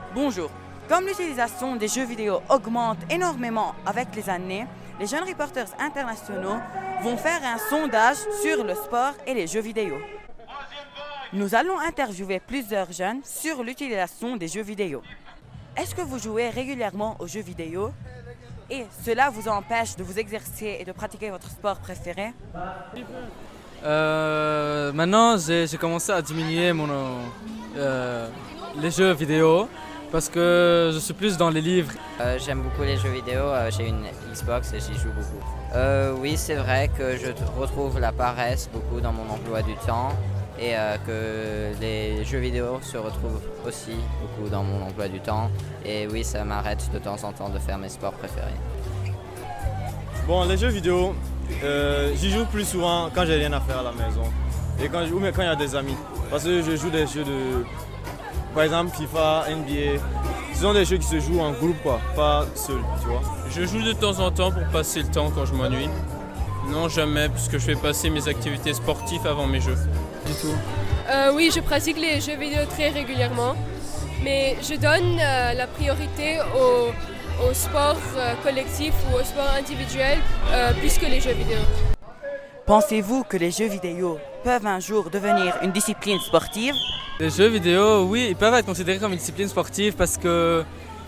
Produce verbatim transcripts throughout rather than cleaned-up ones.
Bonjour. Comme l'utilisation des jeux vidéo augmente énormément avec les années, les jeunes reporters internationaux vont faire un sondage sur le sport et les jeux vidéo. Nous allons interviewer plusieurs jeunes sur l'utilisation des jeux vidéo. Est-ce que vous jouez régulièrement aux jeux vidéo et cela vous empêche de vous exercer et de pratiquer votre sport préféré? Euh, maintenant, j'ai, j'ai commencé à diminuer mon, euh, les jeux vidéo parce que je suis plus dans les livres. Euh, j'aime beaucoup les jeux vidéo, euh, j'ai une Xbox et j'y joue beaucoup. Euh, oui, c'est vrai que je retrouve la paresse beaucoup dans mon emploi du temps et euh, que les jeux vidéo se retrouvent aussi beaucoup dans mon emploi du temps. Et oui, ça m'arrête de temps en temps de faire mes sports préférés. Bon, les jeux vidéo, euh, j'y joue plus souvent quand j'ai rien à faire à la maison et quand, ou quand il y a des amis. Parce que je joue des jeux de, par exemple, FIFA, N B A. Ce sont des jeux qui se jouent en groupe, quoi, pas seul, tu vois. Je joue de temps en temps pour passer le temps quand je m'ennuie. Non, jamais, puisque je fais passer mes activités sportives avant mes jeux. Du tout. Euh, oui, je pratique les jeux vidéo très régulièrement, mais je donne euh, la priorité au, au sport euh, collectif ou au sport individuel euh, plus que les jeux vidéo. Pensez-vous que les jeux vidéo peuvent un jour devenir une discipline sportive? Les jeux vidéo, oui, ils peuvent être considérés comme une discipline sportive parce que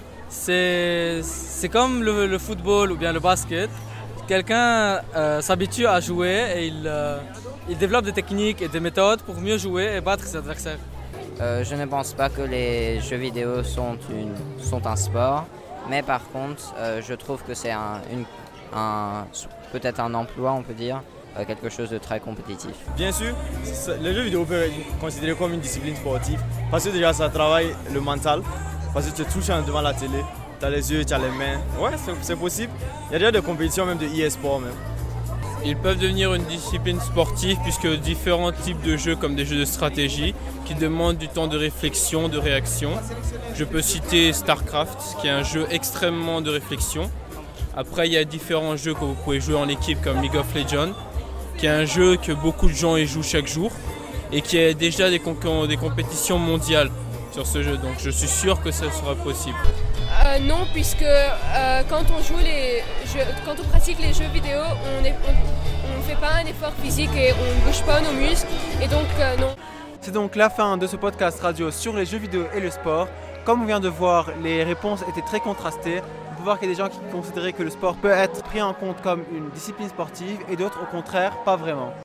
c'est, c'est comme le, le football ou bien le basket. Quelqu'un euh, s'habitue à jouer et il, euh, il développe des techniques et des méthodes pour mieux jouer et battre ses adversaires. Euh, je ne pense pas que les jeux vidéo sont, une, sont un sport, mais par contre, euh, je trouve que c'est un, une, un, peut-être un emploi, on peut dire, euh, quelque chose de très compétitif. Bien sûr, les jeux vidéo peuvent être considérés comme une discipline sportive parce que déjà ça travaille le mental, parce que tu touches devant la télé. Tu as les yeux, tu as les mains. Ouais, c'est, c'est possible. Il y a déjà des compétitions, même de e-sport même. Ils peuvent devenir une discipline sportive puisque différents types de jeux comme des jeux de stratégie qui demandent du temps de réflexion, de réaction. Je peux citer StarCraft qui est un jeu extrêmement de réflexion. Après il y a différents jeux que vous pouvez jouer en équipe comme League of Legends qui est un jeu que beaucoup de gens y jouent chaque jour et qui a déjà des, con- des compétitions mondiales sur ce jeu. Donc je suis sûr que ça sera possible. Euh, non, puisque euh, quand on joue les jeux, quand on pratique les jeux vidéo, on ne fait pas un effort physique et on ne bouge pas nos muscles, et donc euh, non. C'est donc la fin de ce podcast radio sur les jeux vidéo et le sport. Comme on vient de voir, les réponses étaient très contrastées. On peut voir qu'il y a des gens qui considéraient que le sport peut être pris en compte comme une discipline sportive et d'autres au contraire pas vraiment.